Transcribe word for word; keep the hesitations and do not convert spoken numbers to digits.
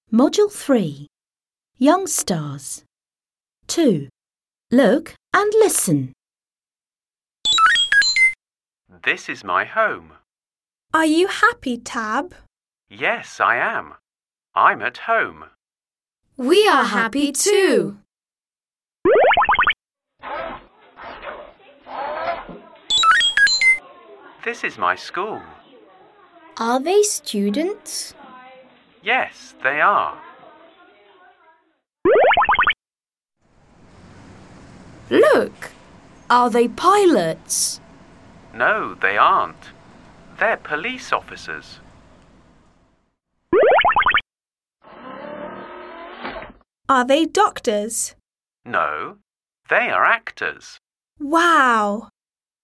Module three. Young Stars. two. Look and listen. This is my home. Are you happy, Tab? Yes, I am. I'm at home. We are happy too. This is my school. Are they students? Yes, they are. Look, are they pilots? No, they aren't. They're police officers. Are they doctors? No, they are actors. Wow!